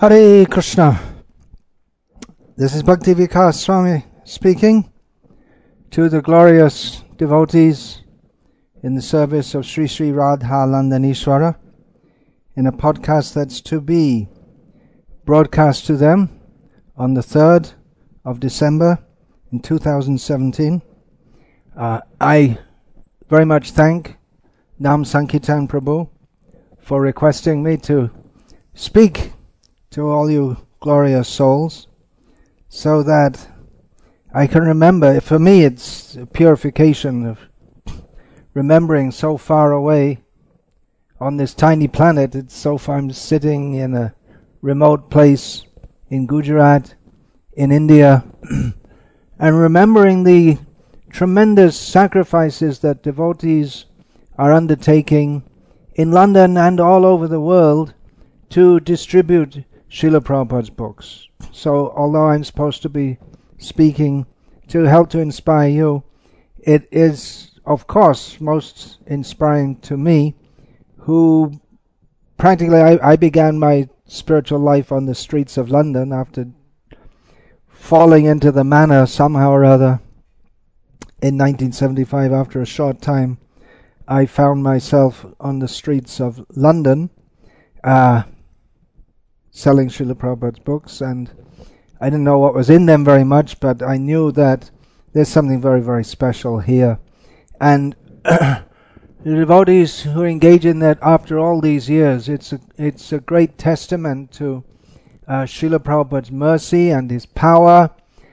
Hare Krishna. This is Bhakti Vikas Swami speaking to the glorious devotees in the service of Sri Sri Radha Landanishwara in a podcast that's to be broadcast to them on the 3rd of December in 2017. I very much thank Nam Sankirtan Prabhu for requesting me to speak to all you glorious souls so that I can remember. For me it's a purification of remembering so far away on this tiny planet. It's so far. I'm sitting in a remote place in Gujarat, in India, and remembering the tremendous sacrifices that devotees are undertaking in London and all over the world to distribute Srila Prabhupada's books. So although I'm supposed to be speaking to help to inspire you, it is of course most inspiring to me, who practically I began my spiritual life on the streets of London after falling into the manna somehow or other in 1975. After a short time I found myself on the streets of London selling Srila Prabhupada's books, and I didn't know what was in them very much, but I knew that there's something very, very special here. And the devotees who engage in that after all these years, it's a great testament to Srila Prabhupada's mercy and his power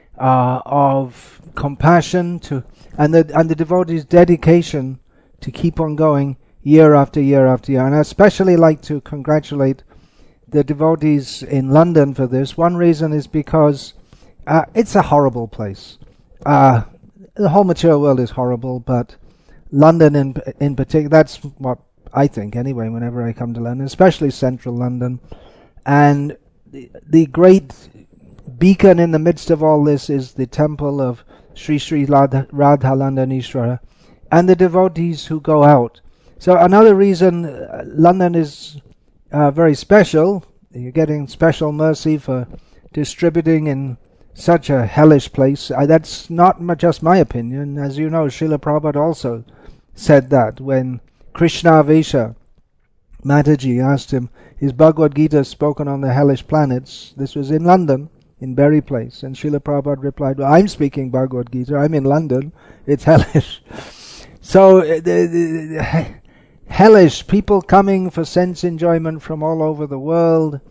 of compassion and the devotees' dedication to keep on going year after year after year. And I especially like to congratulate the devotees in London for this. One reason is because it's a horrible place. The whole material world is horrible, but London in particular, that's what I think anyway whenever I come to London, especially central London. And the great beacon in the midst of all this is the temple of Sri Sri Radha Landanishwara and the devotees who go out. So another reason London is very special. You're getting special mercy for distributing in such a hellish place. That's not just my opinion. As you know, Srila Prabhupada also said that when Krishna Vesha Mataji asked him, is Bhagavad Gita spoken on the hellish planets? This was in London, in Berry Place. And Srila Prabhupada replied, well, I'm speaking Bhagavad Gita, I'm in London, it's hellish. So the hellish, people coming for sense enjoyment from all over the world,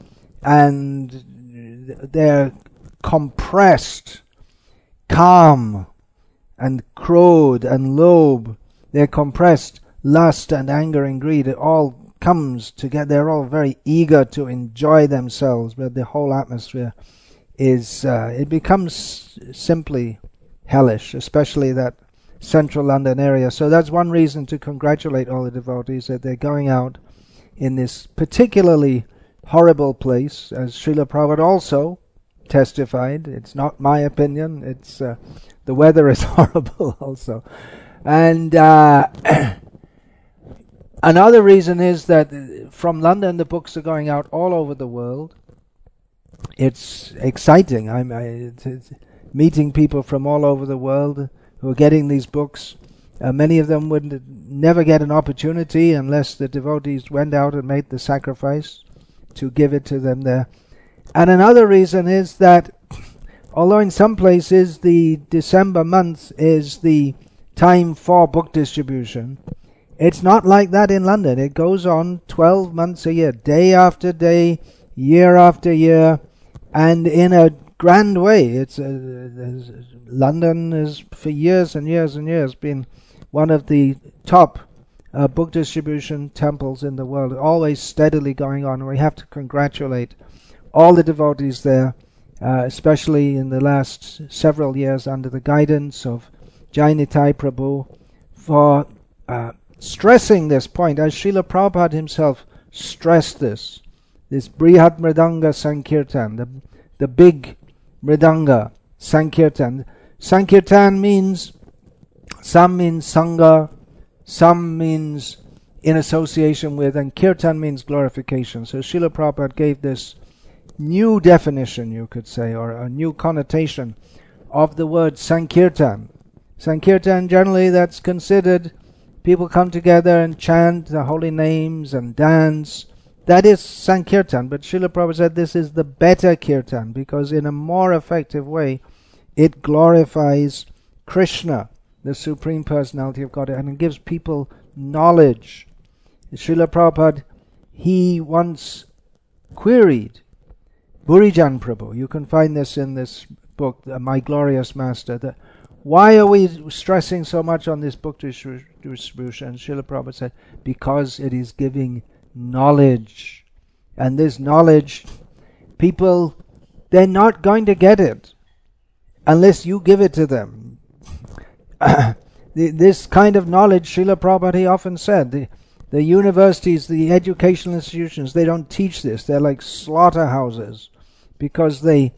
and they're compressed, calm, and crowed and lobe. They're compressed, lust and anger and greed. It all comes together. They're all very eager to enjoy themselves, but the whole atmosphere is, it becomes simply hellish, especially that central London area. So that's one reason to congratulate all the devotees, that they're going out in this particularly horrible place, as Srila Prabhupada also testified. It's not my opinion, it's the weather is horrible also. And another reason is that from London the books are going out all over the world. It's exciting. It's meeting people from all over the world who are getting these books. Many of them would never get an opportunity unless the devotees went out and made the sacrifice to give it to them there. And another reason is that although in some places the December month is the time for book distribution, it's not like that in London. It goes on 12 months a year, day after day, year after year, and in a grand way. It's London has for years and years and years been one of the top book distribution temples in the world, always steadily going on. And we have to congratulate all the devotees there, especially in the last several years under the guidance of Jai Nitai Prabhu, for stressing this point, as Srila Prabhupada himself stressed this Brihat Mridanga Sankirtan, the big Mridanga Sankirtan. Sankirtan means, some means Sangha, some means in association with, and Kirtan means glorification. So Srila Prabhupada gave this new definition, you could say, or a new connotation of the word Sankirtan. Sankirtan, generally that's considered, people come together and chant the holy names and dance. That is Sankirtan, but Srila Prabhupada said this is the better Kirtan, because in a more effective way it glorifies Krishna, the Supreme Personality of Godhead, and it gives people knowledge. Srila Prabhupada, he once queried Burijan Prabhu, you can find this in this book, My Glorious Master, that why are we stressing so much on this book distribution? And Srila Prabhupada said, because it is giving knowledge. And this knowledge, people, they're not going to get it unless you give it to them. This kind of knowledge, Srila Prabhupada, he often said, the universities, the educational institutions, they don't teach this. They're like slaughterhouses, because they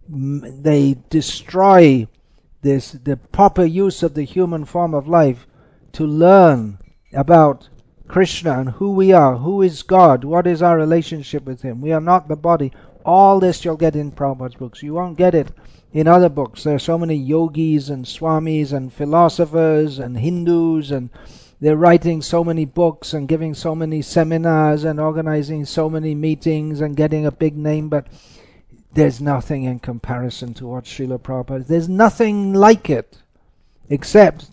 destroy the proper use of the human form of life to learn about Krishna and who we are, who is God, what is our relationship with Him. We are not the body. All this you'll get in Prabhupada's books. You won't get it in other books. There are so many yogis and swamis and philosophers and Hindus, and they're writing so many books and giving so many seminars and organizing so many meetings and getting a big name, but there's nothing in comparison to what Srila Prabhupada. There's nothing like it, except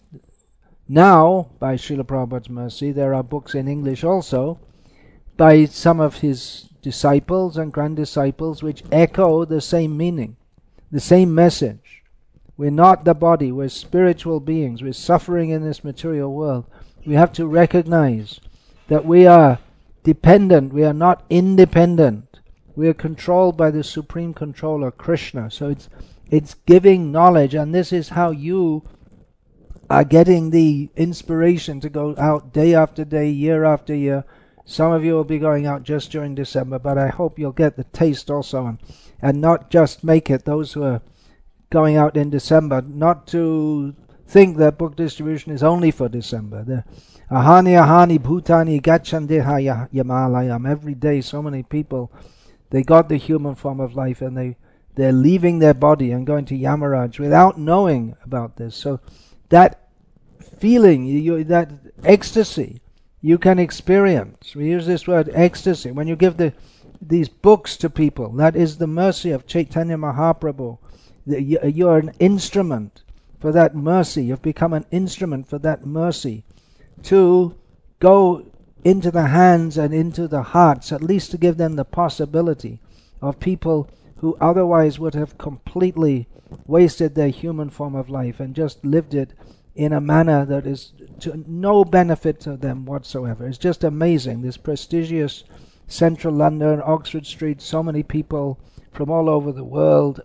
now, by Srila Prabhupada's mercy, there are books in English also by some of his disciples and grand disciples which echo the same meaning, the same message. We're not the body, we're spiritual beings, we're suffering in this material world. We have to recognize that we are dependent, we are not independent. We are controlled by the Supreme Controller, Krishna. So it's giving knowledge, and this is how you are getting the inspiration to go out day after day, year after year. Some of you will be going out just during December, but I hope you'll get the taste also, and not just make it, those who are going out in December, not to think that book distribution is only for December. The ahani bhutani gachandeha yamalayam. Every day so many people, they got the human form of life, and they're leaving their body and going to Yamaraj without knowing about this. So that feeling, that ecstasy, you can experience. We use this word ecstasy. When you give these books to people, that is the mercy of Chaitanya Mahaprabhu. You're an instrument for that mercy. You've become an instrument for that mercy to go into the hands and into the hearts, at least to give them the possibility of people who otherwise would have completely wasted their human form of life and just lived it in a manner that is to no benefit to them whatsoever. It's just amazing. This prestigious central London, Oxford Street, so many people from all over the world.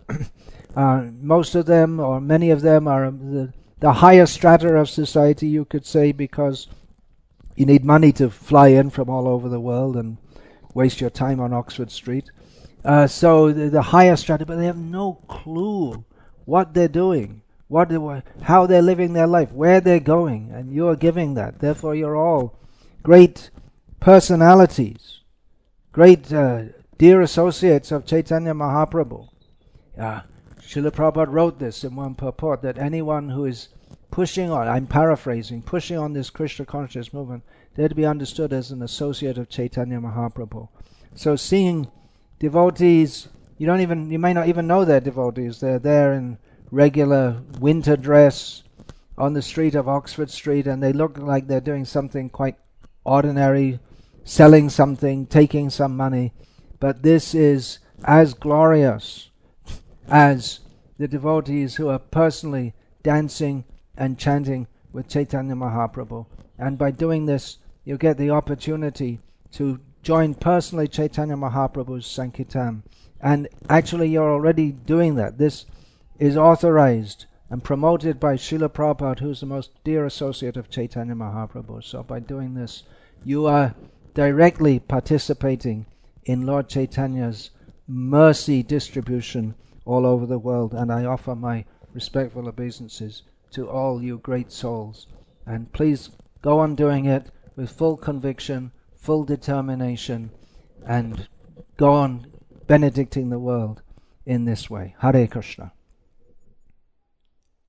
Most of them, or many of them, are the higher strata of society, you could say, because you need money to fly in from all over the world and waste your time on Oxford Street. So the higher strata, but they have no clue what they're doing, how they're living their life, where they're going, and you're giving that. Therefore you're all great personalities, great dear associates of Chaitanya Mahaprabhu. Srila Prabhupada wrote this in one purport, that anyone who is pushing on, I'm paraphrasing, pushing on this Krishna consciousness movement, they're to be understood as an associate of Chaitanya Mahaprabhu. So seeing devotees, you may not even know they're devotees. They're there in regular winter dress on the street of Oxford Street, and they look like they're doing something quite ordinary, selling something, taking some money. But this is as glorious as the devotees who are personally dancing and chanting with Chaitanya Mahaprabhu. And by doing this, you get the opportunity to join personally Chaitanya Mahaprabhu's Sankirtan. And actually you're already doing that. This is authorized and promoted by Srila Prabhupada, who's the most dear associate of Chaitanya Mahaprabhu. So by doing this, you are directly participating in Lord Chaitanya's mercy distribution all over the world. And I offer my respectful obeisances to all you great souls. And please go on doing it with full conviction, full determination, and go on benedicting the world in this way. Hare Krishna.